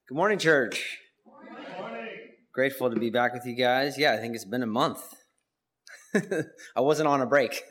Good morning, church. Good morning. Grateful to be back with you guys. Yeah, I think it's been a month. I wasn't on a break.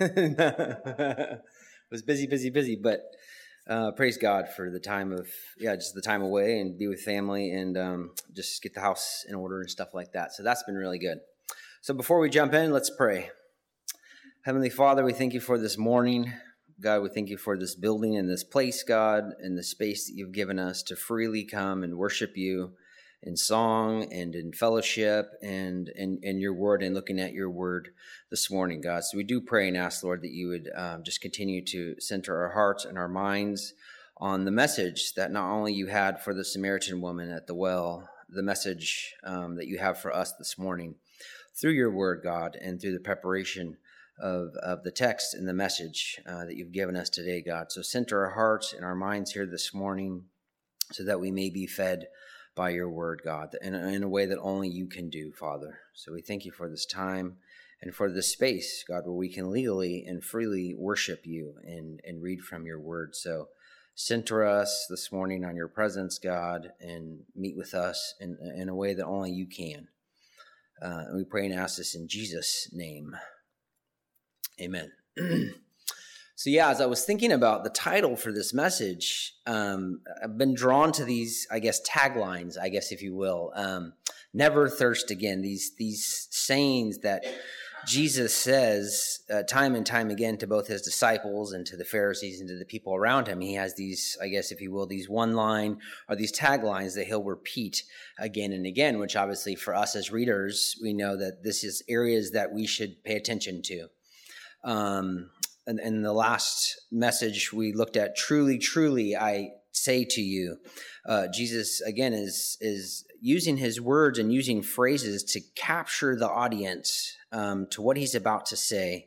I was busy, but praise God for the time of, just the time away and be with family and just get the house in order and stuff like that. So that's been really good. So before we jump in, let's pray. Heavenly Father, we thank you for this morning. God, we thank you for this building and this place, God, and the space that you've given us to freely come and worship you in song and in fellowship and in your word and looking at your word this morning, God. So we do pray and ask, Lord, that you would just continue to center our hearts and our minds on the message that not only you had for the Samaritan woman at the well, the message that you have for us this morning through your word, God, and through the preparation of the text and the message that you've given us today, God. So center our hearts and our minds here this morning so that we may be fed by your word, God, in a way that only you can do, Father. So we thank you for this time and for this space, God, where we can legally and freely worship you and read from your word. So center us this morning on your presence, God, and meet with us in a way that only you can. And we pray and ask this in Jesus' name. Amen. So as I was thinking about the title for this message, I've been drawn to these, taglines, if you will. Never thirst again. These sayings that Jesus says time and time again to both his disciples and to the Pharisees and to the people around him. He has these, if you will, these one line or these taglines that he'll repeat again and again, which obviously for us as readers, we know that this is areas that we should pay attention to. And in the last message we looked at, truly, truly, I say to you, Jesus again is using his words and using phrases to capture the audience to what he's about to say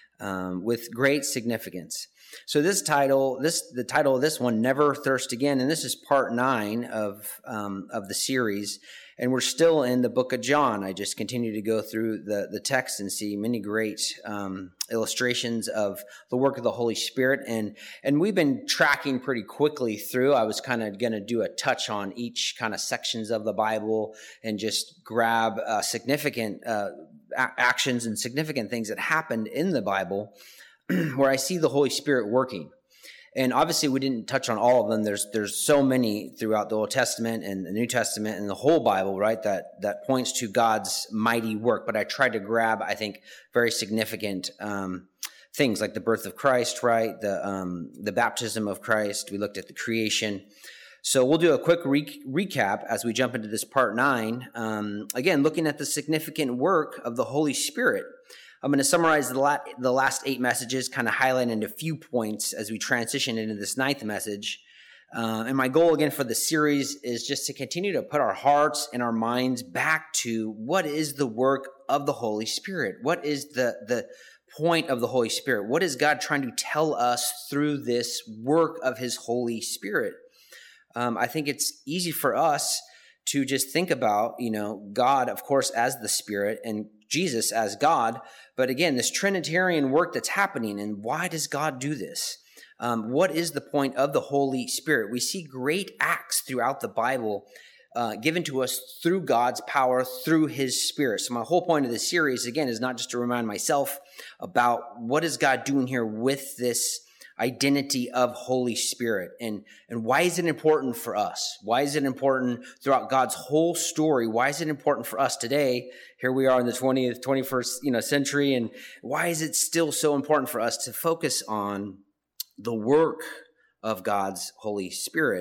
with great significance. So the title of this one, Never Thirst Again, and this is part 9 of the series. And we're still in the book of John. I just continue to go through the text and see many great illustrations of the work of the Holy Spirit. And we've been tracking pretty quickly through. I was kind of going to do a touch on each kind of sections of the Bible and just grab significant actions and significant things that happened in the Bible where I see the Holy Spirit working. And obviously, we didn't touch on all of them. There's so many throughout the Old Testament and the New Testament and the whole Bible, right? That points to God's mighty work. But I tried to grab, I think, very significant things like the birth of Christ, right? The baptism of Christ. We looked at the creation. So we'll do a quick recap as we jump into this part 9. Again, looking at the significant work of the Holy Spirit. I'm going to summarize the last 8 messages, kind of highlighting a few points as we transition into this 9th message. And my goal, again, for the series is just to continue to put our hearts and our minds back to what is the work of the Holy Spirit? What is the point of the Holy Spirit? What is God trying to tell us through this work of his Holy Spirit? I think it's easy for us to just think about, God, of course, as the Spirit and Jesus as God. But again, this Trinitarian work that's happening, and why does God do this? What is the point of the Holy Spirit? We see great acts throughout the Bible given to us through God's power, through his Spirit. So my whole point of this series, again, is not just to remind myself about what is God doing here with this identity of Holy Spirit, and why is it important for us? Why is it important throughout God's whole story? Why is it important for us today? Here we are in the 21st century, and why is it still so important for us to focus on the work of God's Holy Spirit?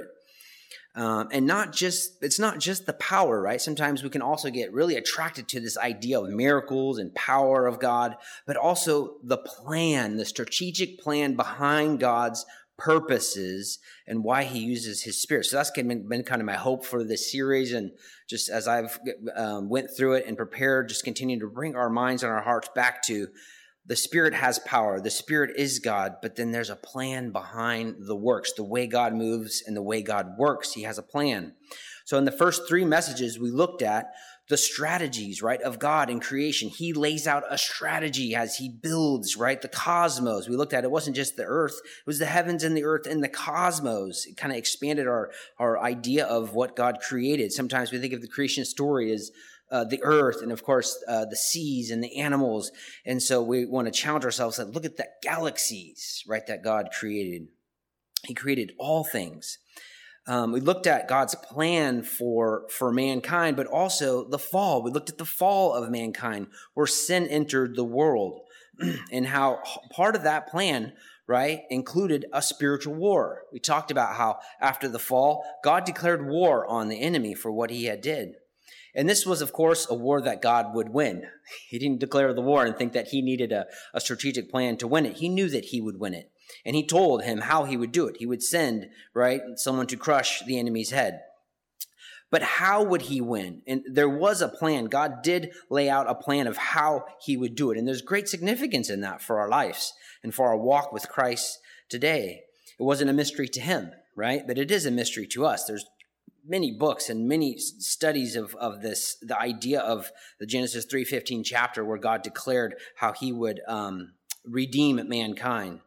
And it's not just the power, right? Sometimes we can also get really attracted to this idea of miracles and power of God, but also the plan, the strategic plan behind God's purposes and why he uses his Spirit. So that's been kind of my hope for this series. And just as I've went through it and prepared, just continue to bring our minds and our hearts back to the Spirit has power. The Spirit is God, but then there's a plan behind the works, the way God moves and the way God works. He has a plan. So in the first 3 messages we looked at the strategies, right, of God in creation. He lays out a strategy as he builds, right, the cosmos. We looked at it wasn't just the earth, it was the heavens and the earth and the cosmos. It kind of expanded our idea of what God created. Sometimes we think of the creation story as the earth and, of course, the seas and the animals. And so we want to challenge ourselves and look at the galaxies, right, that God created. He created all things. We looked at God's plan for mankind, but also the fall. We looked at the fall of mankind, where sin entered the world, and how part of that plan, right, included a spiritual war. We talked about how after the fall, God declared war on the enemy for what he had did. And this was, of course, a war that God would win. He didn't declare the war and think that he needed a strategic plan to win it. He knew that he would win it. And he told him how he would do it. He would send, right, someone to crush the enemy's head. But how would he win? And there was a plan. God did lay out a plan of how he would do it. And there's great significance in that for our lives and for our walk with Christ today. It wasn't a mystery to him, right? But it is a mystery to us. There's many books and many studies of this, the idea of the Genesis 3:15 chapter where God declared how he would redeem mankind.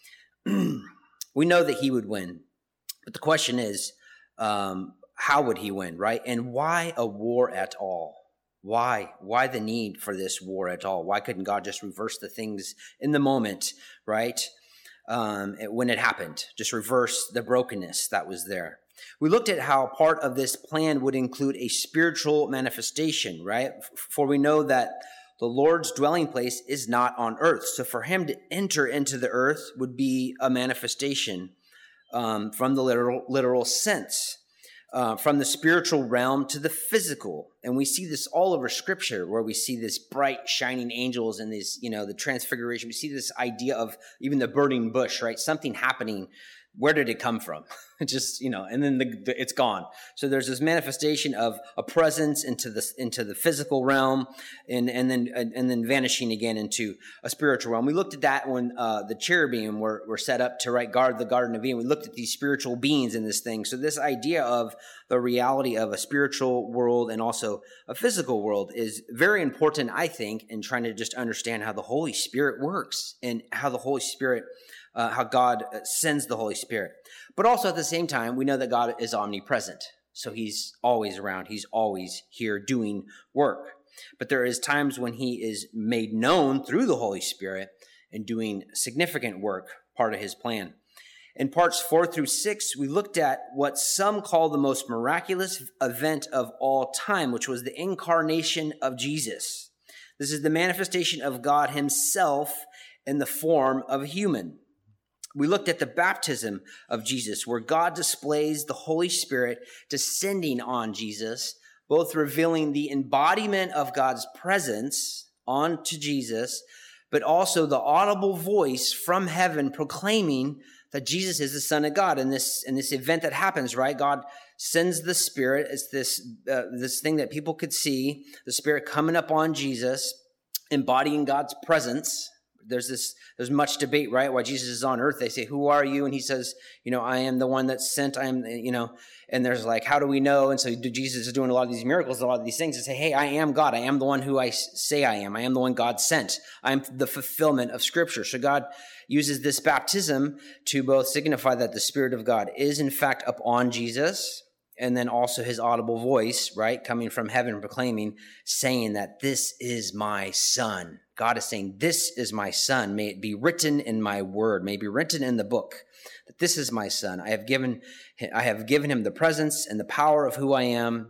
We know that he would win, but the question is, how would he win, right? And why a war at all? Why the need for this war at all? Why couldn't God just reverse the things in the moment, right? When it happened, just reverse the brokenness that was there. We looked at how part of this plan would include a spiritual manifestation, right? For we know that the Lord's dwelling place is not on earth. So for him to enter into the earth would be a manifestation from the literal sense, from the spiritual realm to the physical. And we see this all over Scripture, where we see this bright, shining angels and this, the transfiguration. We see this idea of even the burning bush, right? Something happening. Where did it come from? Just, and then it's gone. So there's this manifestation of a presence into the physical realm and then vanishing again into a spiritual realm. We looked at that when the cherubim were set up to guard the Garden of Eden. We looked at these spiritual beings in this thing. So this idea of the reality of a spiritual world and also a physical world is very important, I think, in trying to just understand how the Holy Spirit works and how the Holy Spirit how God sends the Holy Spirit. But also at the same time, we know that God is omnipresent. So he's always around. He's always here doing work. But there is times when he is made known through the Holy Spirit and doing significant work, part of his plan. In parts 4 through 6, we looked at what some call the most miraculous event of all time, which was the incarnation of Jesus. This is the manifestation of God himself in the form of a human. We looked at the baptism of Jesus, where God displays the Holy Spirit descending on Jesus, both revealing the embodiment of God's presence onto Jesus, but also the audible voice from heaven proclaiming that Jesus is the Son of God. In this event that happens, right? God sends the Spirit. It's this thing that people could see, the Spirit coming up on Jesus, embodying God's presence. There's much debate, right? Why Jesus is on earth. They say, "Who are you?" And he says, "I am the one that's sent." I am, and there's like, how do we know? And so Jesus is doing a lot of these miracles, a lot of these things, and say, "Hey, I am God. I am the one who I say I am. I am the one God sent. I am the fulfillment of Scripture." So God uses this baptism to both signify that the Spirit of God is in fact upon Jesus, and then also his audible voice, right, coming from heaven, proclaiming, saying that this is my Son. God is saying, "This is my Son. May it be written in my word. May it be written in the book that this is my Son. I have given him the presence and the power of who I am,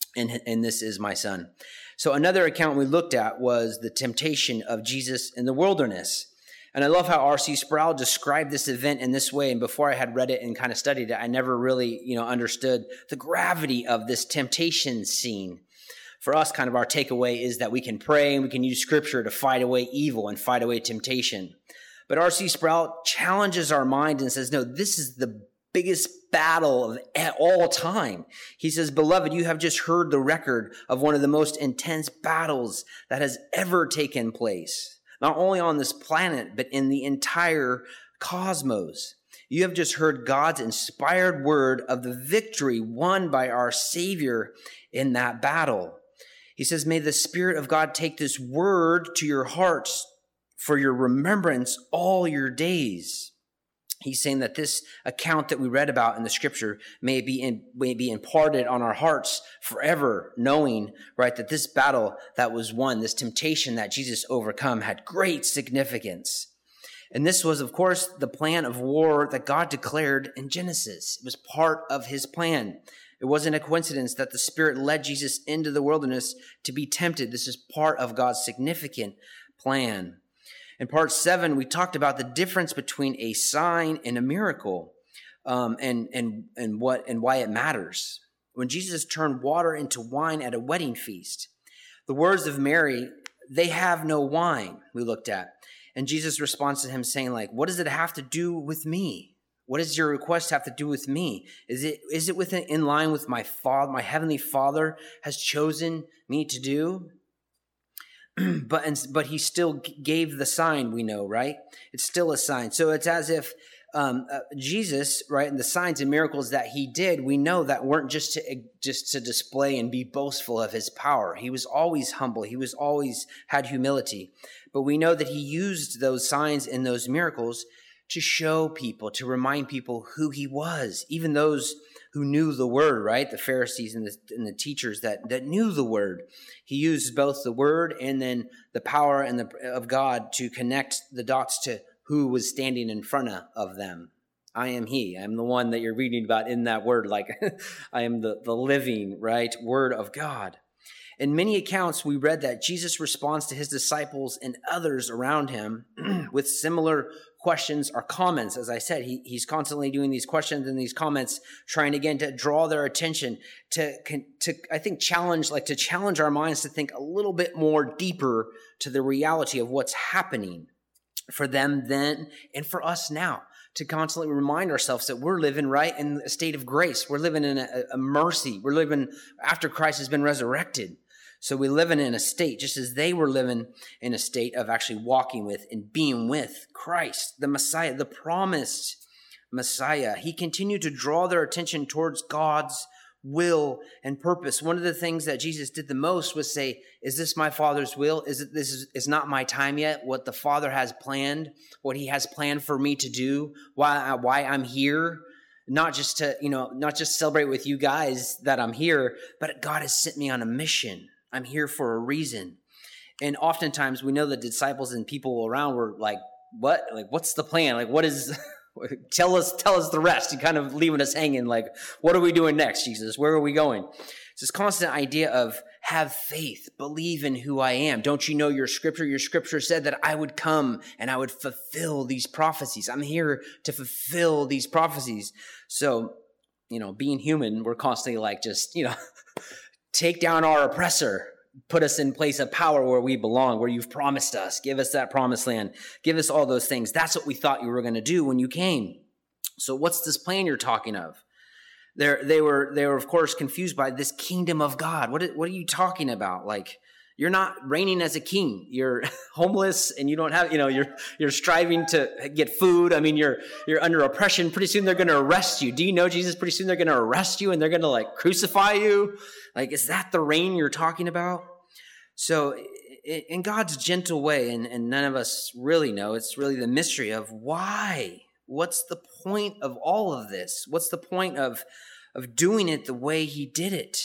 and this is my Son." So another account we looked at was the temptation of Jesus in the wilderness. And I love how R.C. Sproul described this event in this way. And before I had read it and kind of studied it, I never really, understood the gravity of this temptation scene. For us, kind of our takeaway is that we can pray and we can use Scripture to fight away evil and fight away temptation. But R.C. Sproul challenges our mind and says, no, this is the biggest battle of all time. He says, "Beloved, you have just heard the record of one of the most intense battles that has ever taken place, not only on this planet, but in the entire cosmos. You have just heard God's inspired word of the victory won by our Savior in that battle." He says, may the Spirit of God take this word to your hearts for your remembrance all your days. He's saying that this account that we read about in the scripture may be imparted on our hearts forever, knowing, right, that this battle that was won, this temptation that Jesus overcome, had great significance. And this was, of course, the plan of war that God declared in Genesis. It was part of his plan. It wasn't a coincidence that the Spirit led Jesus into the wilderness to be tempted. This is part of God's significant plan. In part 7, we talked about the difference between a sign and a miracle, and why it matters. When Jesus turned water into wine at a wedding feast, the words of Mary, "They have no wine," we looked at. And Jesus responds to him saying, like, what does it have to do with me? What does your request have to do with me? Is it within in line with my Father, my heavenly Father has chosen me to do? But he still gave the sign, we know, right? It's still a sign. So it's as if Jesus, right, and the signs and miracles that he did, we know that weren't just to display and be boastful of his power. He was always humble. He was always had humility. But we know that he used those signs and those miracles to show people, to remind people who he was, even those who knew the word, right? The Pharisees and the teachers that knew the word. He used both the word and then the power of God to connect the dots to who was standing in front of them. I am he. I'm the one that you're reading about in that word. Like I am the living, right, word of God. In many accounts, we read that Jesus responds to his disciples and others around him with similar questions or comments. As I said, he's constantly doing these questions and these comments, trying again to draw their attention to I think challenge our minds to think a little bit more deeper to the reality of what's happening for them then and for us now. To constantly remind ourselves that we're living right in a state of grace. We're living in a mercy. We're living after Christ has been resurrected. So we're living in a state, just as they were living in a state of actually walking with and being with Christ, the Messiah, the promised Messiah. He continued to draw their attention towards God's will and purpose. One of the things that Jesus did the most was say, is this my Father's will? This is not my time yet? What the Father has planned, what he has planned for me to do, why I'm here, not just to celebrate with you guys that I'm here, but God has sent me on a mission. I'm here for a reason. And oftentimes we know the disciples and people around were like, what? Like, what's the plan? Like, what is, tell us the rest. And kind of leaving us hanging like, what are we doing next, Jesus? Where are we going? It's this constant idea of have faith, believe in who I am. Don't you know your scripture? Your scripture said that I would come and I would fulfill these prophecies. I'm here to fulfill these prophecies. So, being human, we're constantly like, just, take down our oppressor, put us in place of power where we belong, where you've promised us. Give us that promised land. Give us all those things. That's what we thought you were going to do when you came. So what's this plan you're talking of? They were of course confused by this kingdom of God. What are you talking about? Like, you're not reigning as a king. You're homeless and you don't have, you're striving to get food. I mean, you're under oppression. Pretty soon they're going to arrest you. Do you know, Jesus? Pretty soon they're going to arrest you and they're going to crucify you. Like, is that the reign you're talking about? So in God's gentle way, and none of us really know, it's really the mystery of why. What's the point of all of this? What's the point of doing it the way he did it?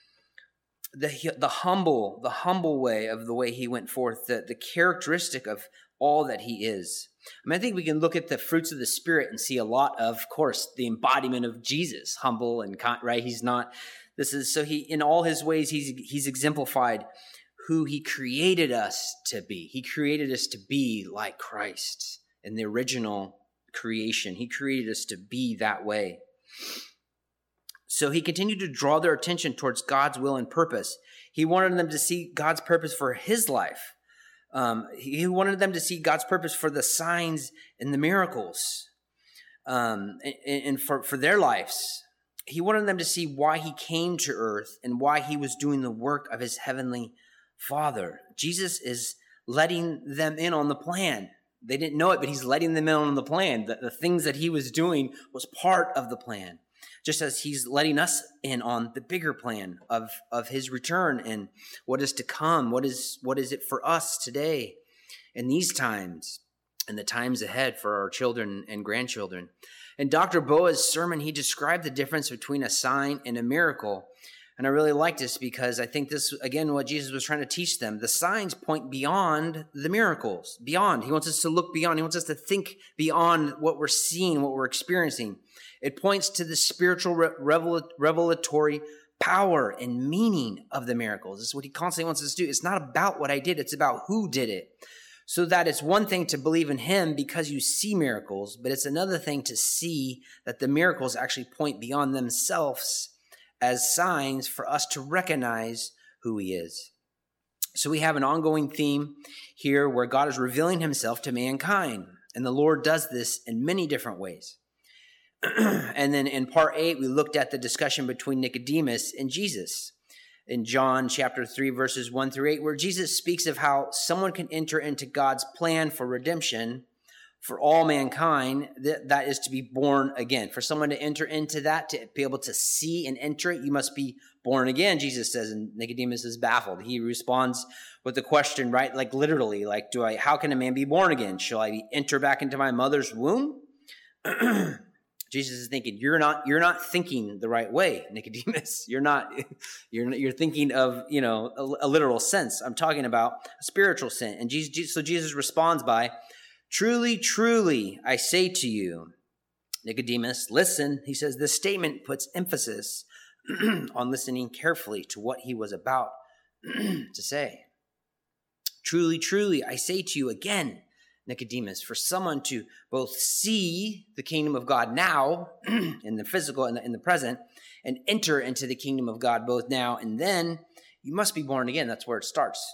The humble way of the way he went forth, the characteristic of all that he is. I think we can look at the fruits of the Spirit and see a lot of course, the embodiment of Jesus, humble and right. He's not. He in all his ways he's exemplified who he created us to be. He created us to be like Christ in the original creation. He created us to be that way. So he continued to draw their attention towards God's will and purpose. He wanted them to see God's purpose for his life. He wanted them to see God's purpose for the signs and the miracles, and for their lives. He wanted them to see why he came to earth and why he was doing the work of his heavenly Father. Jesus is letting them in on the plan. They didn't know it, but he's letting them in on the plan. The things that he was doing was part of the plan. just as he's letting us in on the bigger plan of his return and what is to come. What is it for us today in these times and the times ahead for our children and grandchildren. In Dr. Boa's sermon, he described the difference between a sign and a miracle. And I really like this because I think this, again, what Jesus was trying to teach them. The signs point beyond the miracles, beyond. He wants us to look beyond. He wants us to think beyond what we're seeing, what we're experiencing. It points to the spiritual revelatory power and meaning of the miracles. This is what he constantly wants us to do. It's not about what I did. It's about who did it. So that it's one thing to believe in him because you see miracles, but it's another thing to see that the miracles actually point beyond themselves as signs for us to recognize who he is. So we have an ongoing theme here where God is revealing himself to mankind, and the Lord does this in many different ways. And then in part 8, we looked at the discussion between Nicodemus and Jesus in John chapter 3, verses 1 through 8, where Jesus speaks of how someone can enter into God's plan for redemption for all mankind, that is to be born again. For someone to enter into that, to be able to see and enter it, you must be born again, Jesus says, and Nicodemus is baffled. He responds with the question, right? Like literally, like, how can a man be born again? Shall I enter back into my mother's womb? Jesus is thinking, you're not thinking the right way, Nicodemus. You're thinking of, a literal sense. I'm talking about a spiritual sense. And so Jesus responds by, truly, truly, I say to you, Nicodemus, listen. He says this statement puts emphasis on listening carefully to what he was about to say. Truly, truly, I say to you again, Nicodemus, for someone to both see the kingdom of God now in the physical and in the present and enter into the kingdom of God both now and then, you must be born again. That's where it starts.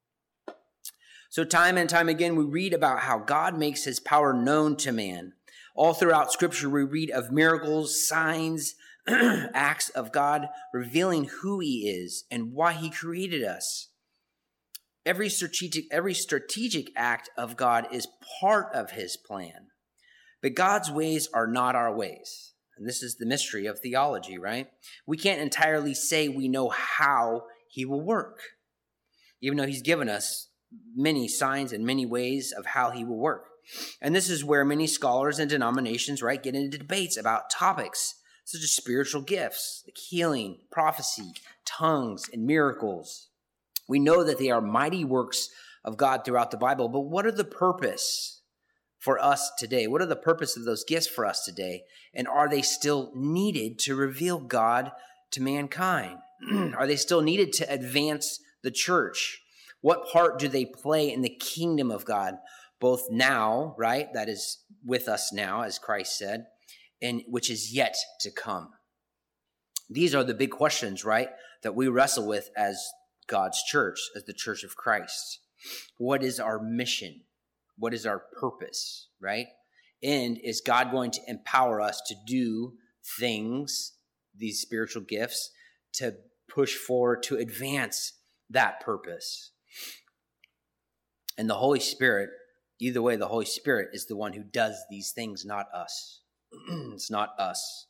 So time and time again, we read about how God makes his power known to man. All throughout Scripture, we read of miracles, signs, acts of God revealing who he is and why he created us. Every strategic act of God is part of his plan. But God's ways are not our ways. And this is the mystery of theology, right? We can't entirely say we know how he will work, even though he's given us many signs and many ways of how he will work. And this is where many scholars and denominations, right, get into debates about topics such as spiritual gifts, like healing, prophecy, tongues, and miracles. We know that they are mighty works of God throughout the Bible, but what are the purpose for us today? What are the purpose of those gifts for us today? And are they still needed to reveal God to mankind? Are they still needed to advance the church? What part do they play in the kingdom of God, both now, right, that is with us now, as Christ said, and which is yet to come? These are the big questions, right, that we wrestle with as God's church, as the church of Christ. What is our mission? What is our purpose, right? And is God going to empower us to do things, these spiritual gifts, to push forward, to advance that purpose? And the Holy Spirit, either way, the Holy Spirit is the one who does these things, not us. It's not us.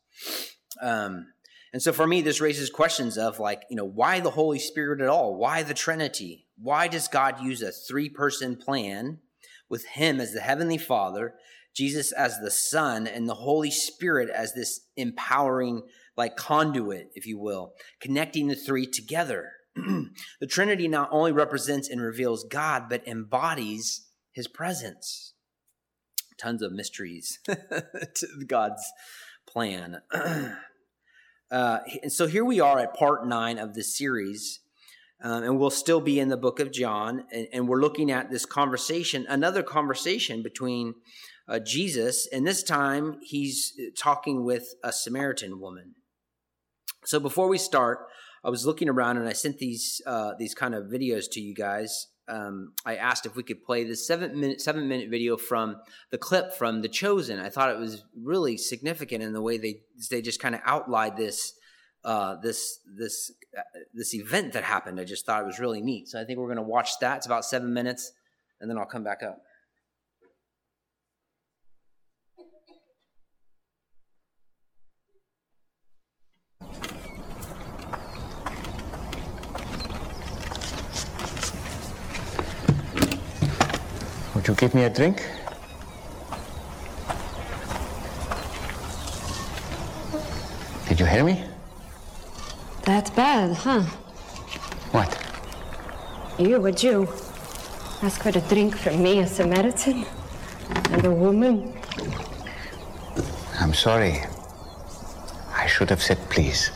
And so for me, this raises questions of why the Holy Spirit at all? Why the Trinity? Why does God use a 3-person plan with him as the Heavenly Father, Jesus as the Son, and the Holy Spirit as this empowering conduit, if you will, connecting the three together? The Trinity not only represents and reveals God, but embodies his presence. Tons of mysteries to God's plan. And so here we are at part 9 of this series, and we'll still be in the book of John, and we're looking at this conversation, another conversation between Jesus, and this time he's talking with a Samaritan woman. So before we start, I was looking around and I sent these kind of videos to you guys. I asked if we could play this 7-minute video from the clip from The Chosen. I thought it was really significant in the way they just kind of outlined this event that happened. I just thought it was really neat. So I think we're going to watch that. It's about 7 minutes, and then I'll come back up. Would you give me a drink? Did you hear me? That bad, huh? What? You, a Jew, ask for a drink from me, a Samaritan, and a woman. I'm sorry. I should have said please.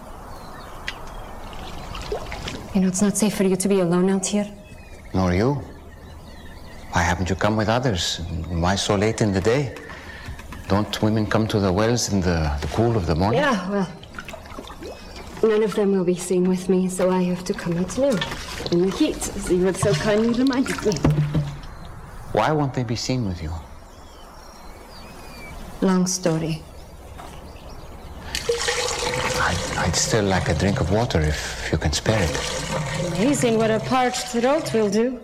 You know, it's not safe for you to be alone out here. Nor you. Why haven't you come with others? Why so late in the day? Don't women come to the wells in the cool of the morning? Yeah, well, none of them will be seen with me, so I have to come out now, in the heat, as you have so kindly reminded me. Why won't they be seen with you? Long story. I'd still like a drink of water if you can spare it. Amazing what a parched throat will do.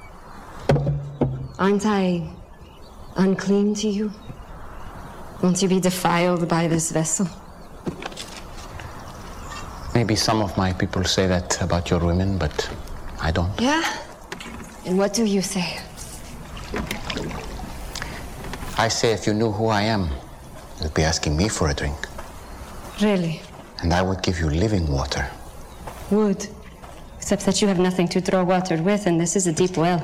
Aren't I unclean to you? Won't you be defiled by this vessel? Maybe some of my people say that about your women, but I don't. Yeah? And what do you say? I say if you knew who I am, you'd be asking me for a drink. Really? And I would give you living water. Would. Except that you have nothing to draw water with, and this is a deep well.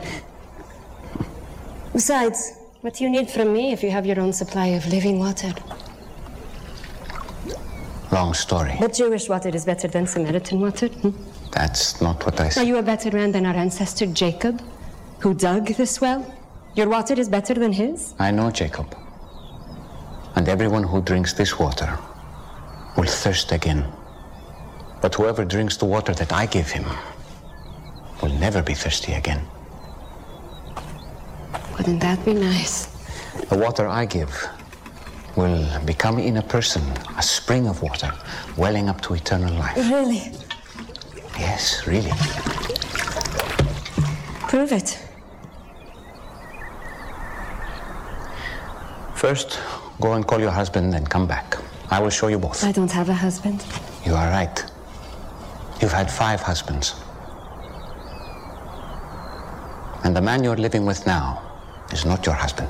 Besides, what do you need from me if you have your own supply of living water? Long story. But Jewish water is better than Samaritan water. That's not what I Are said. you a better man than our ancestor Jacob, who dug this well? Your water is better than his? I know Jacob. And everyone who drinks this water will thirst again. But whoever drinks the water that I give him will never be thirsty again. Wouldn't that be nice? The water I give will become in a person a spring of water welling up to eternal life. Really? Yes, really. Prove it. First, go and call your husband and come back. I will show you both. I don't have a husband. You are right. You've had 5 husbands. And the man you're living with now is not your husband.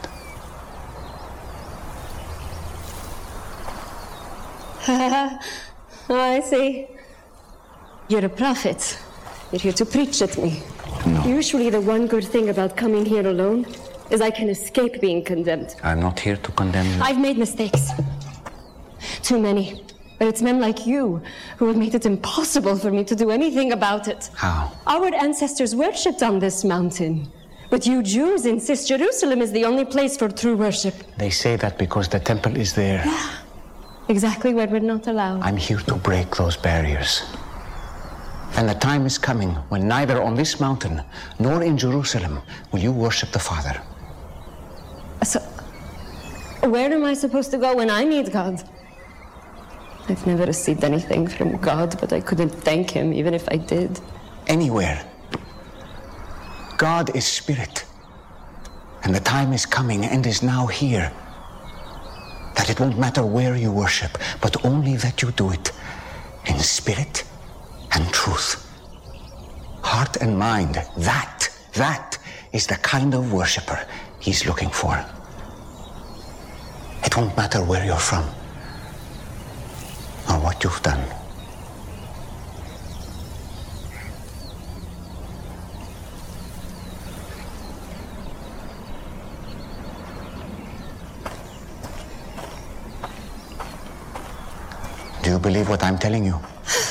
Oh, I see. You're a prophet. You're here to preach at me. No. Usually the one good thing about coming here alone is I can escape being condemned. I'm not here to condemn you. I've made mistakes. Too many. But it's men like you who have made it impossible for me to do anything about it. How? Our ancestors worshipped on this mountain. But you Jews insist Jerusalem is the only place for true worship. They say that because the temple is there. Exactly where we're not allowed. I'm here to break those barriers. And the time is coming when neither on this mountain nor in Jerusalem will you worship the Father. So, where am I supposed to go when I need God? I've never received anything from God, but I couldn't thank him even if I did. Anywhere. God is spirit. And the time is coming and is now here that it won't matter where you worship, but only that you do it in spirit and truth. Heart and mind, that is the kind of worshiper he's looking for. It won't matter where you're from or what you've done. Do you believe what I'm telling you?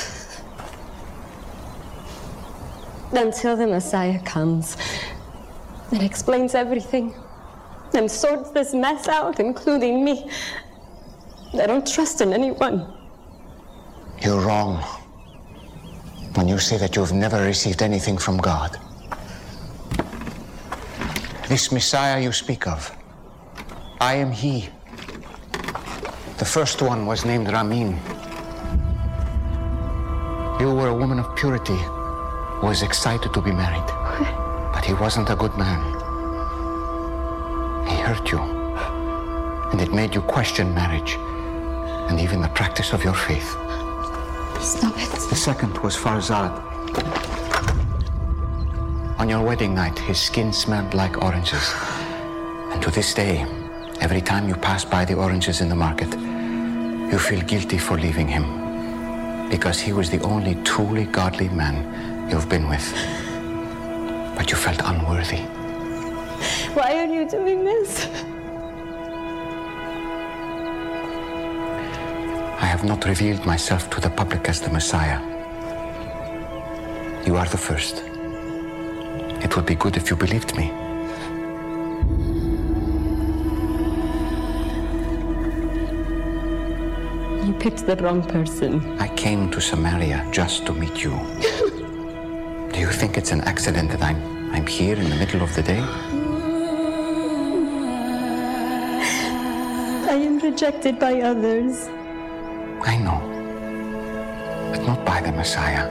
Until the Messiah comes and explains everything and sorts this mess out, including me, I don't trust in anyone. You're wrong when you say that you've never received anything from God. This Messiah you speak of, I am he. The first one was named Ramin. You were a woman of purity who was excited to be married. But he wasn't a good man. He hurt you. And it made you question marriage and even the practice of your faith. Stop it. The second was Farzad. On your wedding night, his skin smelled like oranges. And to this day, every time you pass by the oranges in the market, you feel guilty for leaving him, because he was the only truly godly man you've been with. But you felt unworthy. Why are you doing this? I have not revealed myself to the public as the Messiah. You are the first. It would be good if you believed me. You picked the wrong person. I came to Samaria just to meet you. Do you think it's an accident that I'm here in the middle of the day? I am rejected by others. I know, but not by the Messiah.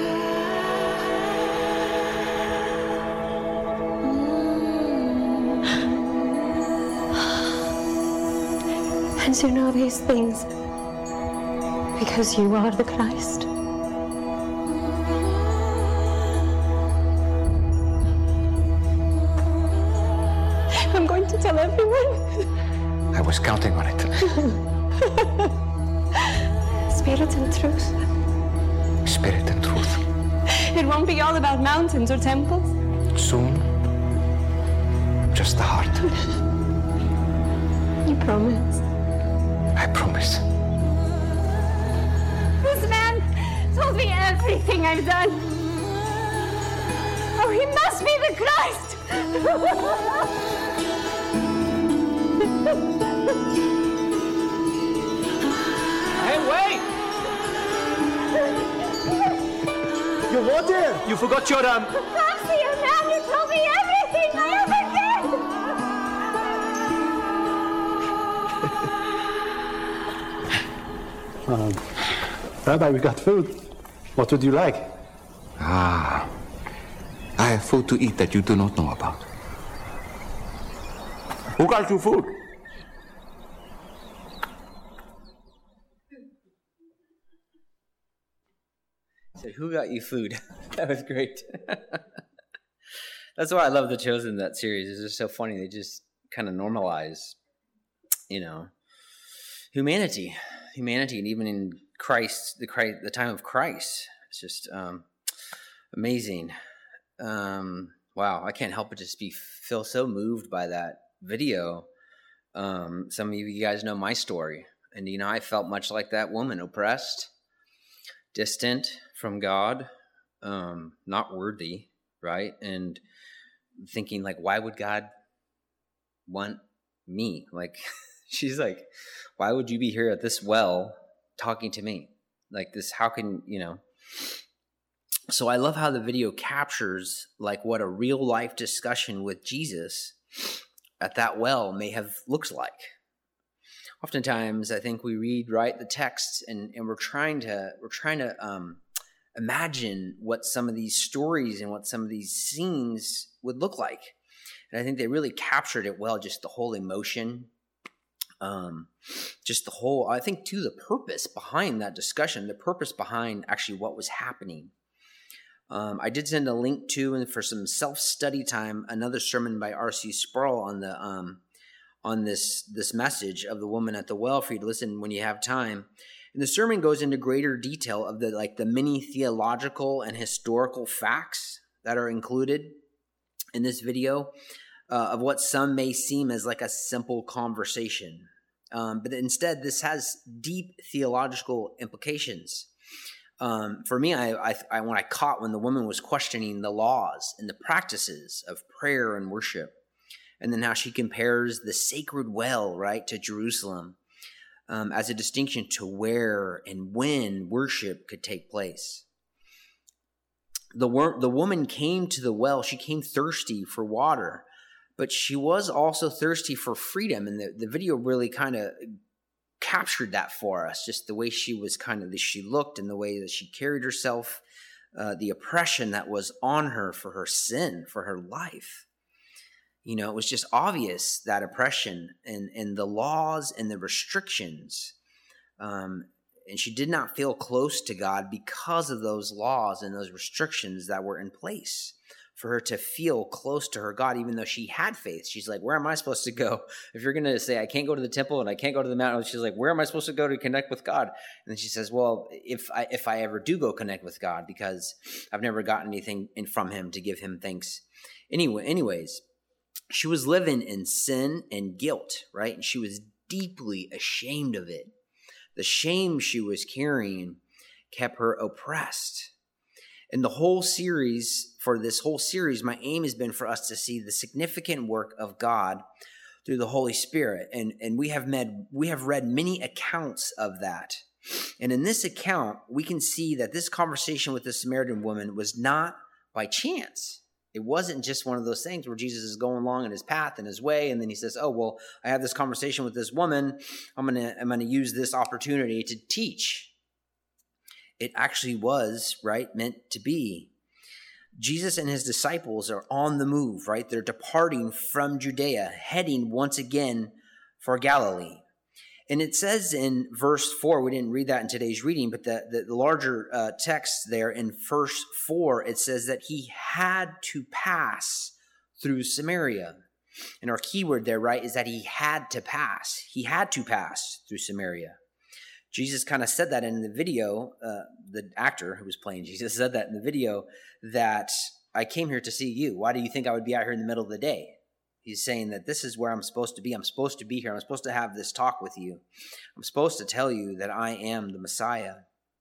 And you know these things because you are the Christ. I'm going to tell everyone. I was counting on it. Spirit and truth. Spirit and truth. It won't be all about mountains or temples. Soon, just the heart. You promise. I promise. This man told me everything I've done. Oh, he must be the Christ! Hey, wait! You what there? You forgot your Fancy you, man! You told me everything I ever did! Rabbi, we got food. What would you like? Ah, I have food to eat that you do not know about. Who got you food? Said, "Who got you food?" That was great. That's why I love The Chosen, that series. It's just so funny. They just kind of normalize, humanity, and even in Christ, the time of Christ. It's just amazing. Wow, I can't help but just feel so moved by that video. Some of you guys know my story, and I felt much like that woman, oppressed, distant from God, not worthy, right? And thinking, like, why would God want me? Like, she's like, why would you be here at this well talking to me like this? How can So I love how the video captures like what a real life discussion with Jesus at that well may have looked like. Oftentimes, I think we read the text and we're trying to imagine what some of these stories and what some of these scenes would look like. And I think they really captured it well, just the whole emotion, just the whole, I think too, the purpose behind that discussion, the purpose behind actually what was happening. I did send a link to, and for some self-study time, another sermon by R.C. Sproul on this message of the woman at the well for you to listen when you have time. And the sermon goes into greater detail of the many theological and historical facts that are included in this video of what some may seem as like a simple conversation. But instead, this has deep theological implications. For me, when I caught when the woman was questioning the laws and the practices of prayer and worship, and then how she compares the sacred well, right, to Jerusalem as a distinction to where and when worship could take place. The woman came to the well. She came thirsty for water, but she was also thirsty for freedom. And the video really kind of captured that for us, just the way she was she looked and the way that she carried herself, the oppression that was on her for her sin, for her life. It was just obvious, that oppression and the laws and the restrictions. And she did not feel close to God because of those laws and those restrictions that were in place for her to feel close to her God, even though she had faith. She's like, where am I supposed to go? If you're going to say, I can't go to the temple and I can't go to the mountain, she's like, where am I supposed to go to connect with God? And then she says, well, if I ever do go connect with God, because I've never gotten anything from him to give him thanks. Anyways, she was living in sin and guilt, right? And she was deeply ashamed of it. The shame she was carrying kept her oppressed. And the whole series, for this whole series, my aim has been for us to see the significant work of God through the Holy Spirit. And we have read many accounts of that. And in this account, we can see that this conversation with the Samaritan woman was not by chance. It wasn't just one of those things where Jesus is going along in his path and his way, and then he says, oh, well, I have this conversation with this woman. I'm gonna use this opportunity to teach. It actually was, right, meant to be. Jesus and his disciples are on the move, right? They're departing from Judea, heading once again for Galilee. And it says in verse 4, we didn't read that in today's reading, but the larger text there in verse 4, it says that he had to pass through Samaria. And our key word there, right, is that he had to pass. He had to pass through Samaria. Jesus kind of said that in the video. The actor who was playing Jesus said that in the video, that I came here to see you. Why do you think I would be out here in the middle of the day? He's saying that this is where I'm supposed to be. I'm supposed to be here. I'm supposed to have this talk with you. I'm supposed to tell you that I am the Messiah.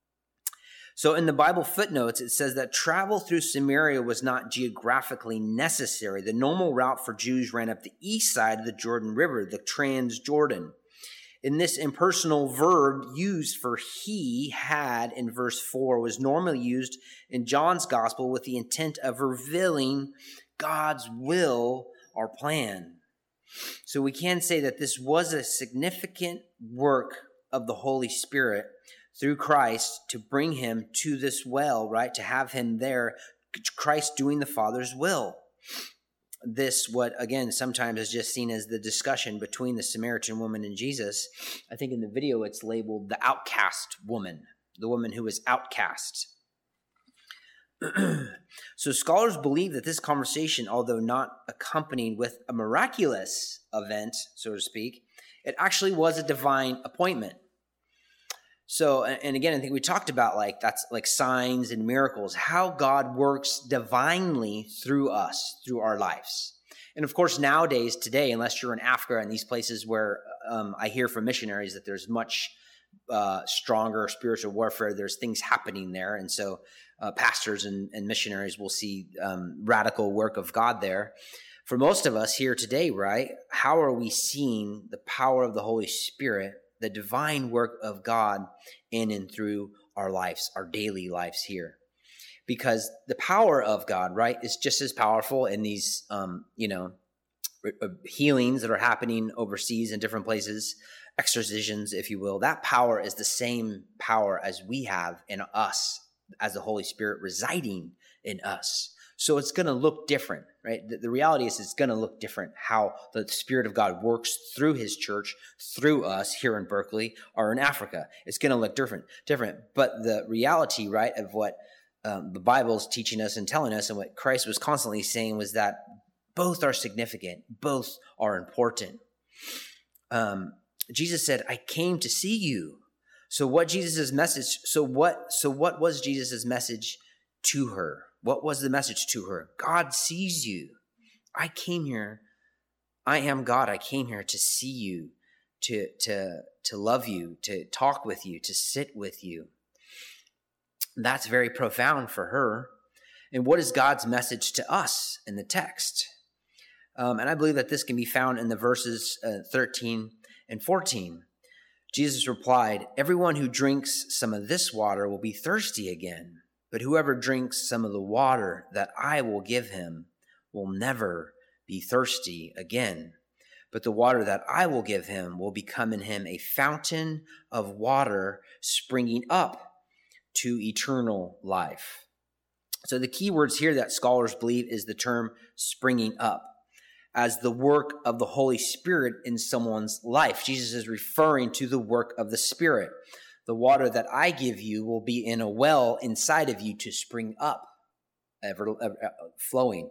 So in the Bible footnotes, it says that travel through Samaria was not geographically necessary. The normal route for Jews ran up the east side of the Jordan River, the Transjordan. In this impersonal verb used for he had in verse 4 was normally used in John's gospel with the intent of revealing God's will or plan. So we can say that this was a significant work of the Holy Spirit through Christ to bring him to this well, right? To have him there, Christ doing the Father's will. This, what again sometimes is just seen as the discussion between the Samaritan woman and Jesus. I think in the video it's labeled the outcast woman, the woman who was outcast. So scholars believe that this conversation, although not accompanied with a miraculous event, so to speak, it actually was a divine appointment. So, and again, I think we talked about that's like signs and miracles, how God works divinely through us, through our lives. And of course, nowadays, today, unless you're in Africa and these places where I hear from missionaries that there's much stronger spiritual warfare, there's things happening there. And so pastors and missionaries will see radical work of God there. For most of us here today, right, how are we seeing the power of the Holy Spirit, the divine work of God in and through our lives, our daily lives here? Because the power of God, right, is just as powerful in these, healings that are happening overseas in different places, exorcisms, if you will. That power is the same power as we have in us, as the Holy Spirit residing in us. So it's going to look different, right? The reality is it's going to look different how the Spirit of God works through his church, through us here in Berkeley or in Africa. It's going to look different. But the reality, right, of what the Bible's teaching us and telling us and what Christ was constantly saying was that both are significant. Both are important. Jesus said, I came to see you. So what Jesus's message, so what was Jesus's message to her? What was the message to her? God sees you. I came here. I am God. I came here to see you, to love you, to talk with you, to sit with you. That's very profound for her. And what is God's message to us in the text? And I believe that this can be found in the verses 13 and 14. Jesus replied, everyone who drinks some of this water will be thirsty again. But whoever drinks some of the water that I will give him will never be thirsty again. But the water that I will give him will become in him a fountain of water springing up to eternal life. So the key words here that scholars believe is the term springing up, as the work of the Holy Spirit in someone's life. Jesus is referring to the work of the Spirit. The water that I give you will be in a well inside of you to spring up ever flowing.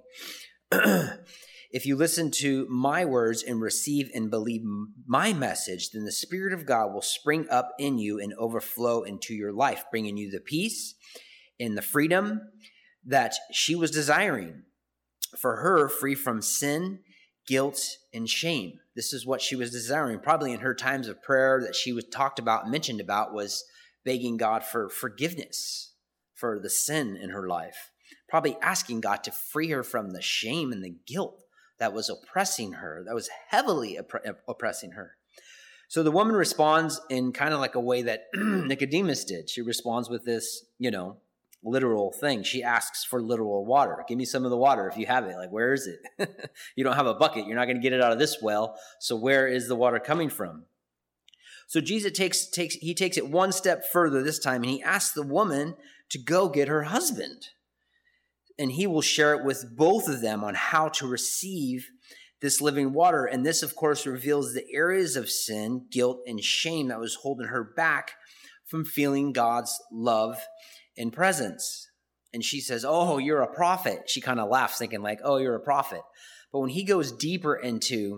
If you listen to my words and receive and believe my message, then the Spirit of God will spring up in you and overflow into your life, bringing you the peace and the freedom that she was desiring for her, free from sin, guilt, and shame. This is what she was desiring. Probably in her times of prayer that she was talked about, mentioned about, was begging God for forgiveness for the sin in her life. Probably asking God to free her from the shame and the guilt that was oppressing her, that was heavily oppressing her. So the woman responds in kind of like a way that Nicodemus did. She responds with this, literal thing. She asks for literal water. Give me some of the water if you have it. Like, where is it? You don't have a bucket. You're not going to get it out of this well. So where is the water coming from? So Jesus takes it one step further this time, and he asks the woman to go get her husband. And he will share it with both of them on how to receive this living water. And this, of course, reveals the areas of sin, guilt, and shame that was holding her back from feeling God's love and presence. And she says, "Oh, you're a prophet." She kind of laughs, thinking like, "Oh, you're a prophet." But when he goes deeper into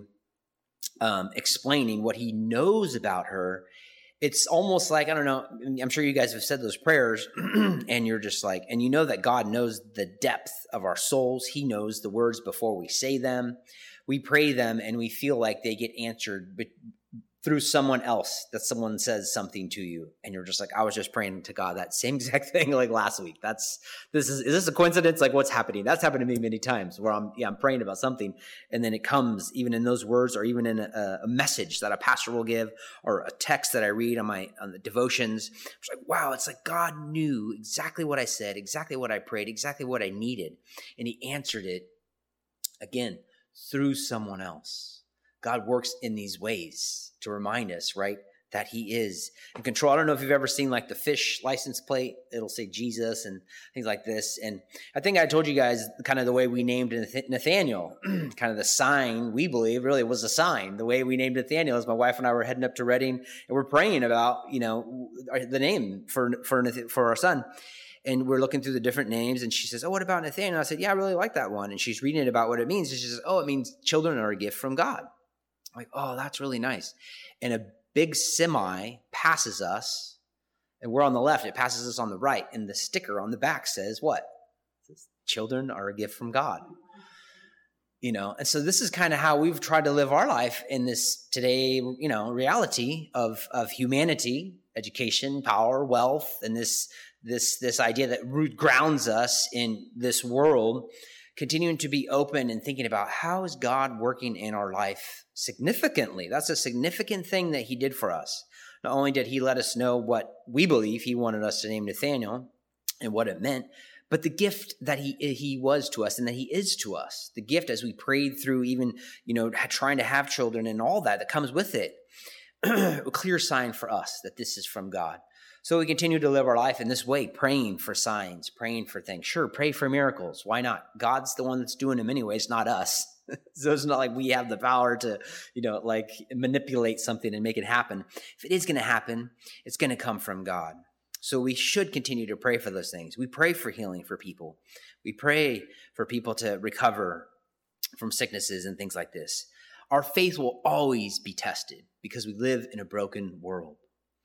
explaining what he knows about her, it's almost like, I don't know, I'm sure you guys have said those prayers and you're just like, and you know that God knows the depth of our souls. He knows the words before we say them. We pray them and we feel like they get answered through someone else, that someone says something to you. And you're just like, I was just praying to God that same exact thing like last week. Is this a coincidence? Like, what's happening? That's happened to me many times where I'm praying about something. And then it comes even in those words, or even in a message that a pastor will give, or a text that I read on the devotions. It's like, wow, it's like God knew exactly what I said, exactly what I prayed, exactly what I needed. And he answered it again through someone else. God works in these ways to remind us, right, that he is in control. I don't know if you've ever seen like the fish license plate. It'll say Jesus and things like this. And I think I told you guys kind of the way we named Nathaniel, kind of the sign we believe really was a sign. The way we named Nathaniel is my wife and I were heading up to Redding and we're praying about, the name for our son. And we're looking through the different names, and she says, "Oh, what about Nathaniel?" And I said, "Yeah, I really like that one." And she's reading about what it means. And she says, "Oh, it means children are a gift from God." I'm like, oh, that's really nice. And a big semi passes us, and we're on the left. It passes us on the right, and the sticker on the back says what? It says, "Children are a gift from God." And so this is kind of how we've tried to live our life in this today, reality of humanity, education, power, wealth, and this idea that grounds us in this world, continuing to be open and thinking about how is God working in our life significantly. That's a significant thing that he did for us. Not only did he let us know what we believe he wanted us to name Nathaniel and what it meant, but the gift that he was to us and that he is to us. The gift as we prayed through even, trying to have children and all that comes with it. A clear sign for us that this is from God. So we continue to live our life in this way, praying for signs, praying for things. Sure, pray for miracles. Why not? God's the one that's doing them anyways, not us. So it's not like we have the power to, manipulate something and make it happen. If it is going to happen, it's going to come from God. So we should continue to pray for those things. We pray for healing for people. We pray for people to recover from sicknesses and things like this. Our faith will always be tested because we live in a broken world.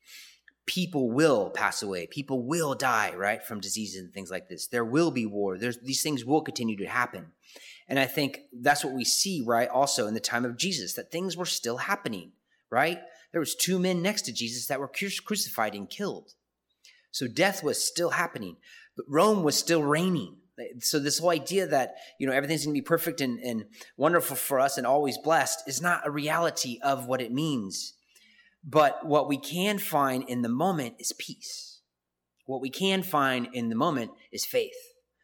People will pass away. People will die, right, from diseases and things like this. There will be war. These things will continue to happen. And I think that's what we see, right, also in the time of Jesus, that things were still happening, right? There was 2 men next to Jesus that were crucified and killed. So death was still happening, but Rome was still reigning. So this whole idea that, everything's going to be perfect and wonderful for us and always blessed is not a reality of what it means. But what we can find in the moment is peace. What we can find in the moment is faith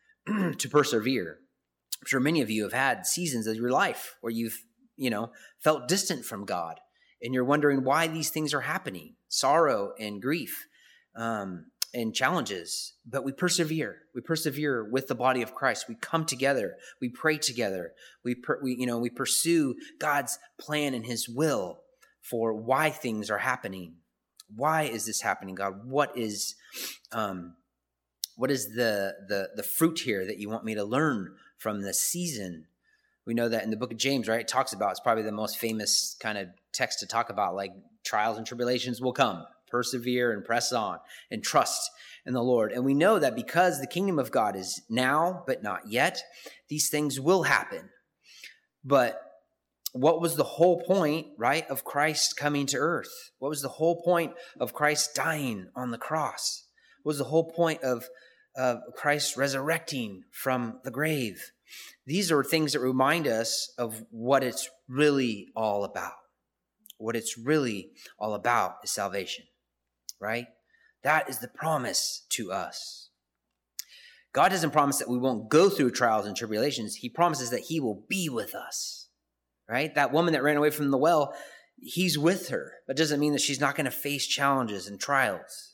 to persevere. I'm sure many of you have had seasons of your life where you've, felt distant from God and you're wondering why these things are happening, sorrow and grief and challenges. But we persevere. We persevere with the body of Christ. We come together. We pray together. We pursue God's plan and his will for why things are happening. Why is this happening, God? What is what is the fruit here that you want me to learn from this season? We know that in the book of James, right, it talks about, it's probably the most famous kind of text to talk about, like, trials and tribulations will come. Persevere and press on and trust in the Lord. And we know that because the kingdom of God is now, but not yet, these things will happen. But what was the whole point, right, of Christ coming to earth? What was the whole point of Christ dying on the cross? What was the whole point of Christ resurrecting from the grave? These are things that remind us of what it's really all about. What it's really all about is salvation, right? That is the promise to us. God doesn't promise that we won't go through trials and tribulations. He promises that he will be with us, right? That woman that ran away from the well, he's with her. That doesn't mean that she's not going to face challenges and trials.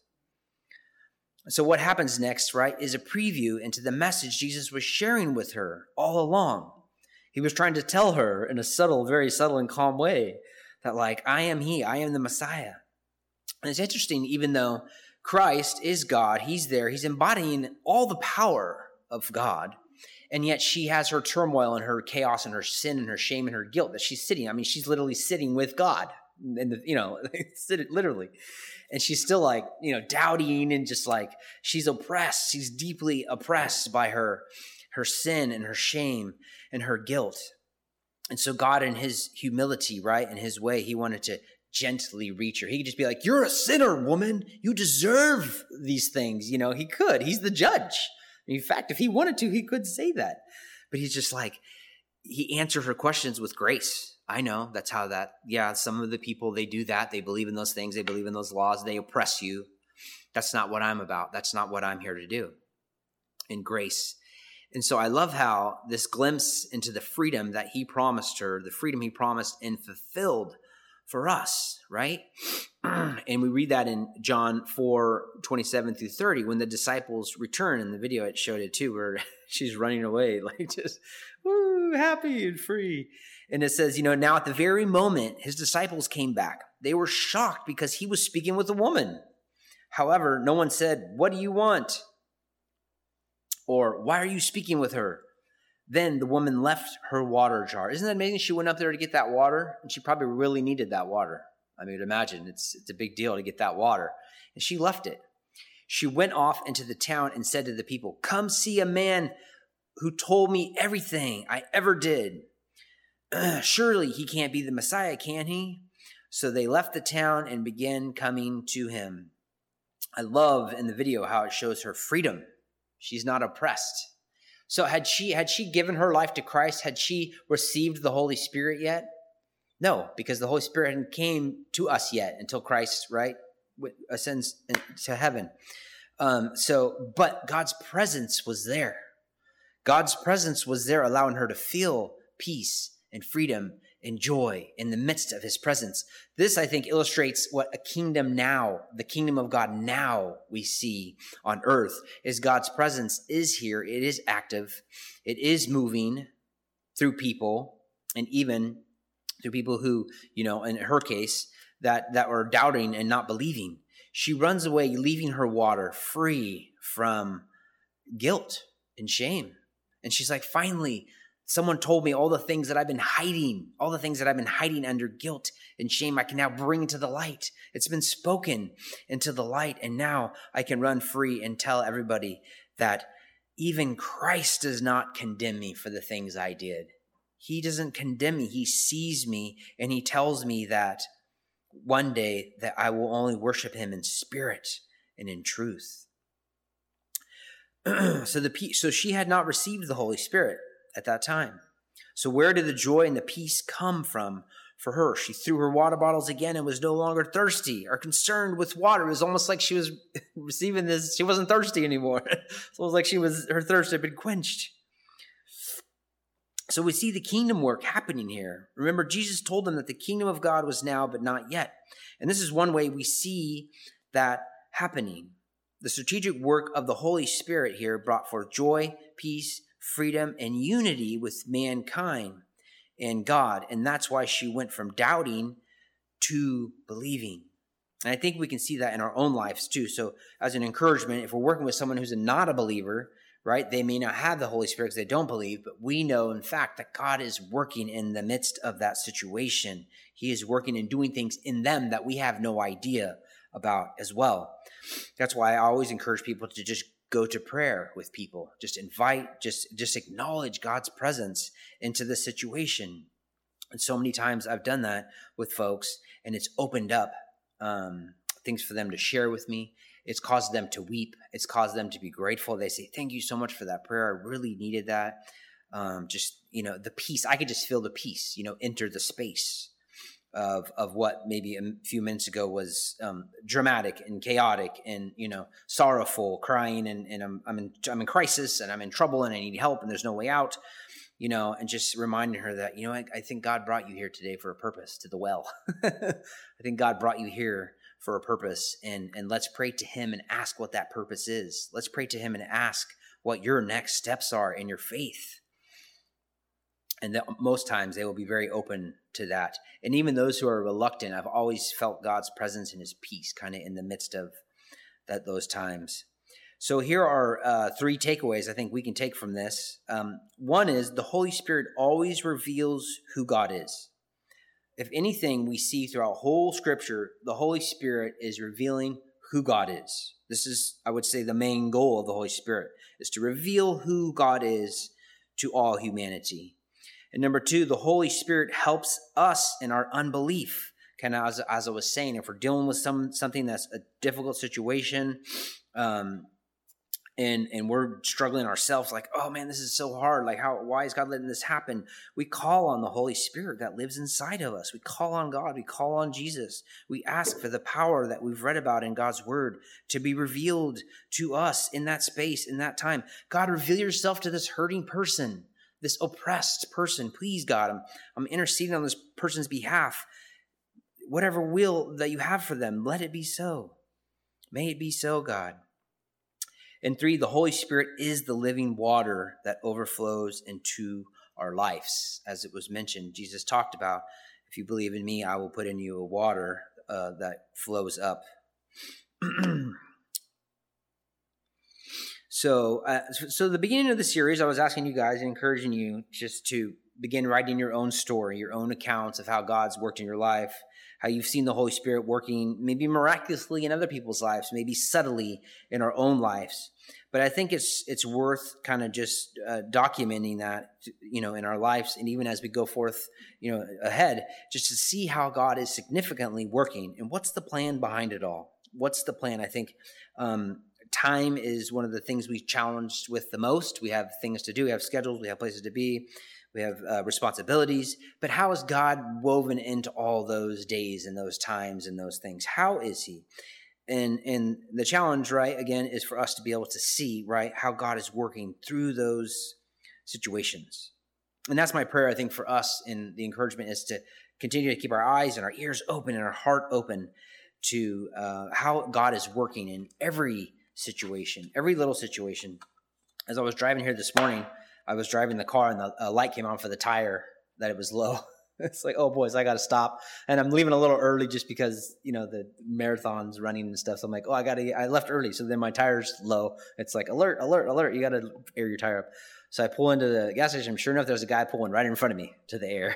So what happens next, right, is a preview into the message Jesus was sharing with her all along. He was trying to tell her in a subtle, very subtle and calm way that, like, I am he, I am the Messiah. And it's interesting, even though Christ is God, he's there, he's embodying all the power of God, and yet she has her turmoil and her chaos and her sin and her shame and her guilt that she's sitting. I mean, she's literally sitting with God, and literally. And she's still, like, doubting, and just like she's oppressed. She's deeply oppressed by her sin and her shame and her guilt. And so God, in his humility, right, in his way, he wanted to gently reach her. He could just be like, you're a sinner, woman. You deserve these things. He could. He's the judge. In fact, if he wanted to, he could say that. But he's just like, he answered her questions with grace. I know that's how some of the people, they do that. They believe in those things. They believe in those laws. They oppress you. That's not what I'm about. That's not what I'm here to do. In grace. And so I love how this glimpse into the freedom that he promised her, the freedom he promised and fulfilled for us, right? And we read that in John 4:27-30, when the disciples return. In the video, it showed it too, where she's running away, like just woo, happy and free. And it says, now at the very moment his disciples came back, they were shocked because he was speaking with a woman. However, no one said, what do you want? Or why are you speaking with her? Then the woman left her water jar. Isn't that amazing? She went up there to get that water, and she probably really needed that water. I mean, imagine it's a big deal to get that water. And she left it. She went off into the town and said to the people, come see a man who told me everything I ever did. Surely he can't be the Messiah, can he? So they left the town and began coming to him. I love in the video how it shows her freedom. She's not oppressed. So had she given her life to Christ? Had she received the Holy Spirit yet? No, because the Holy Spirit hadn't came to us yet until Christ, right, ascends to heaven. But God's presence was there. God's presence was there, allowing her to feel peace and freedom and joy in the midst of his presence. This, I think, illustrates what a kingdom now, the kingdom of God now we see on earth, is God's presence is here. It is active. It is moving through people, and even through people who, in her case, that were doubting and not believing. She runs away, leaving her water free from guilt and shame. And she's like, finally, someone told me all the things that I've been hiding, under guilt and shame, I can now bring to the light. It's been spoken into the light, and now I can run free and tell everybody that even Christ does not condemn me for the things I did. He doesn't condemn me. He sees me, and he tells me that one day that I will only worship him in spirit and in truth. So she had not received the Holy Spirit at that time. So where did the joy and the peace come from for her? She threw her water bottles again and was no longer thirsty or concerned with water. It was almost like she was receiving this. She wasn't thirsty anymore. So it was like her thirst had been quenched. So we see the kingdom work happening here. Remember, Jesus told them that the kingdom of God was now, but not yet. And this is one way we see that happening. The strategic work of the Holy Spirit here brought forth joy, peace, freedom, and unity with mankind and God. And that's why she went from doubting to believing. And I think we can see that in our own lives too. So as an encouragement, if we're working with someone who's not a believer, right, they may not have the Holy Spirit because they don't believe, but we know, in fact, that God is working in the midst of that situation. He is working and doing things in them that we have no idea about as well. That's why I always encourage people to just go to prayer with people. Just invite, just acknowledge God's presence into the situation. And so many times I've done that with folks, and it's opened up things for them to share with me. It's caused them to weep. It's caused them to be grateful. They say, thank you so much for that prayer. I really needed that. The peace, I could just feel the peace, enter the space of what maybe a few minutes ago was dramatic and chaotic and, sorrowful, crying, and I'm in crisis and I'm in trouble and I need help and there's no way out, and just reminding her that, I think God brought you here today for a purpose, to the well. I think God brought you here for a purpose, and let's pray to him and ask what that purpose is. Let's pray to him and ask what your next steps are in your faith. And that most times they will be very open to that. And even those who are reluctant, I've always felt God's presence and his peace kind of in the midst of those times. So here are 3 takeaways I think we can take from this. One is the Holy Spirit always reveals who God is. If anything we see throughout whole Scripture, the Holy Spirit is revealing who God is. This is, I would say, the main goal of the Holy Spirit, is to reveal who God is to all humanity. And number 2, the Holy Spirit helps us in our unbelief. Kind of as I was saying, if we're dealing with something that's a difficult situation, and we're struggling ourselves, like, oh man, this is so hard. Like, why is God letting this happen? We call on the Holy Spirit that lives inside of us. We call on God. We call on Jesus. We ask for the power that we've read about in God's word to be revealed to us in that space, in that time. God, reveal yourself to this hurting person, this oppressed person. Please, God, I'm interceding on this person's behalf. Whatever will that you have for them, let it be so. May it be so, God. And 3, the Holy Spirit is the living water that overflows into our lives. As it was mentioned, Jesus talked about, if you believe in me, I will put in you a water that flows up. So the beginning of the series, I was asking you guys and encouraging you just to begin writing your own story, your own accounts of how God's worked in your life, how you've seen the Holy Spirit working maybe miraculously in other people's lives, maybe subtly in our own lives. But I think it's worth kind of just documenting that, in our lives, and even as we go forth, ahead, just to see how God is significantly working and what's the plan behind it all. What's the plan? I think time is one of the things we challenged with the most. We have things to do. We have schedules. We have places to be. We have responsibilities. But how is God woven into all those days and those times and those things? How is he? And the challenge, right, again, is for us to be able to see, right, how God is working through those situations. And that's my prayer, I think, for us, and the encouragement is to continue to keep our eyes and our ears open and our heart open to how God is working in every situation, every little situation. As I was driving here this morning, I was driving the car and the light came on for the tire that it was low. It's like, oh boys, I got to stop. And I'm leaving a little early just because, the marathon's running and stuff. So I'm like, oh, I left early. So then my tire's low. It's like, alert, alert, alert. You got to air your tire up. So I pull into the gas station. Sure enough, there's a guy pulling right in front of me to the air.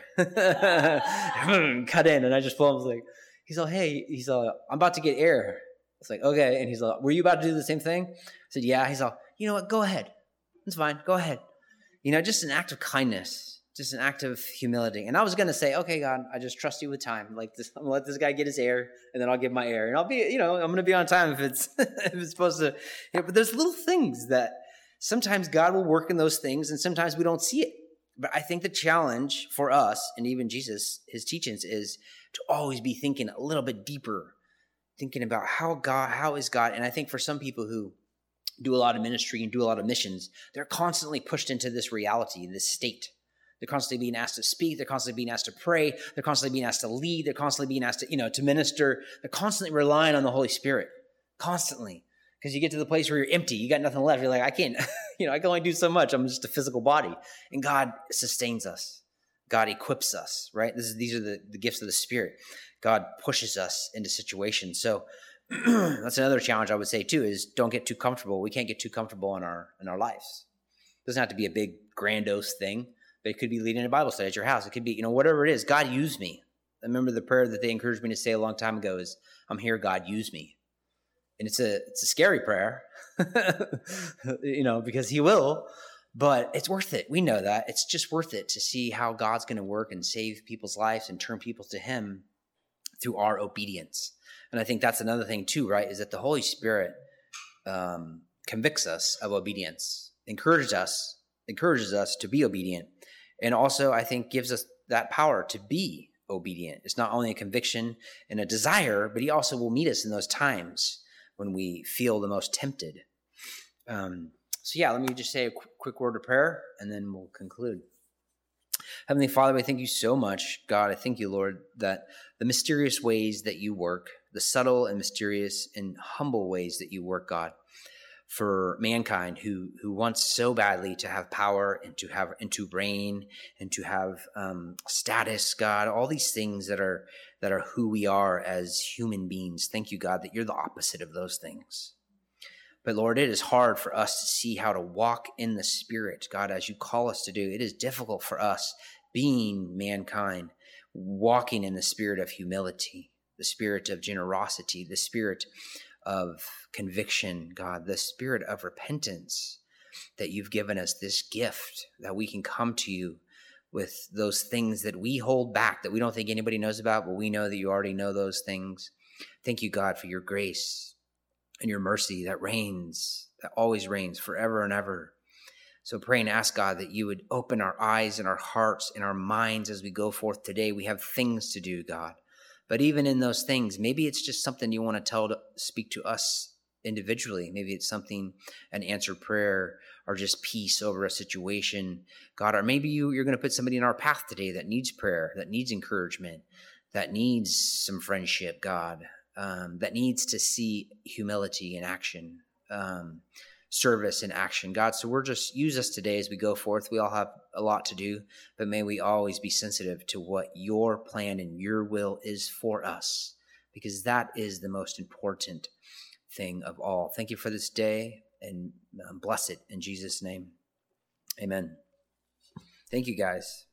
Cut in. And I just pull him. I was like, he's all, hey, I'm about to get air. It's like, okay. And he's like, were you about to do the same thing? I said, yeah. He's all, you know what? Go ahead. It's fine. Go ahead. Just an act of kindness, just an act of humility. And I was going to say, okay, God, I just trust you with time. Like this, I'm going to let this guy get his air, and then I'll give my air. And I'll be, I'm going to be on time if it's supposed to. But there's little things that sometimes God will work in those things, and sometimes we don't see it. But I think the challenge for us, and even Jesus, his teachings, is to always be thinking a little bit deeper, thinking about how is God. And I think for some people who do a lot of ministry and do a lot of missions, they're constantly pushed into this reality, this state. They're constantly being asked to speak. They're constantly being asked to pray. They're constantly being asked to lead. They're constantly being asked to, to minister. They're constantly relying on the Holy Spirit, constantly. Because you get to the place where you're empty. You got nothing left. You're like, I can't, I can only do so much. I'm just a physical body. And God sustains us. God equips us, right? These are the gifts of the Spirit. God pushes us into situations. So that's another challenge I would say too, is don't get too comfortable. We can't get too comfortable in our lives. It doesn't have to be a big grandiose thing, but it could be leading a Bible study at your house. It could be, whatever it is. God, use me. I remember the prayer that they encouraged me to say a long time ago is, I'm here, God, use me. And it's a scary prayer, because he will, but it's worth it. We know that. It's just worth it to see how God's going to work and save people's lives and turn people to him through our obedience. And I think that's another thing too, right? Is that the Holy Spirit convicts us of obedience, encourages us to be obedient. And also, I think, gives us that power to be obedient. It's not only a conviction and a desire, but he also will meet us in those times when we feel the most tempted. Let me just say a quick word of prayer, and then we'll conclude. Heavenly Father, we thank you so much. God, I thank you, Lord, that the mysterious ways that you work, the subtle and mysterious and humble ways that you work, God, for mankind who wants so badly to have power and to reign and to have status, God, all these things that are who we are as human beings. Thank you, God, that you're the opposite of those things. But Lord, it is hard for us to see how to walk in the Spirit, God, as you call us to do. It is difficult for us, being mankind, walking in the spirit of humility, the spirit of generosity, the spirit of conviction, God, the spirit of repentance, that you've given us this gift that we can come to you with those things that we hold back, that we don't think anybody knows about, but we know that you already know those things. Thank you, God, for your grace and your mercy that reigns, that always reigns forever and ever. So pray and ask, God, that you would open our eyes and our hearts and our minds as we go forth today. We have things to do, God. But even in those things, maybe it's just something you want to speak to us individually. Maybe it's something, an answered prayer, or just peace over a situation, God. Or maybe you're going to put somebody in our path today that needs prayer, that needs encouragement, that needs some friendship, God, that needs to see humility in action, service in action, God. So use us today as we go forth. We all have a lot to do, but may we always be sensitive to what your plan and your will is for us, because that is the most important thing of all. Thank you for this day, and bless it in Jesus' name. Amen. Thank you, guys.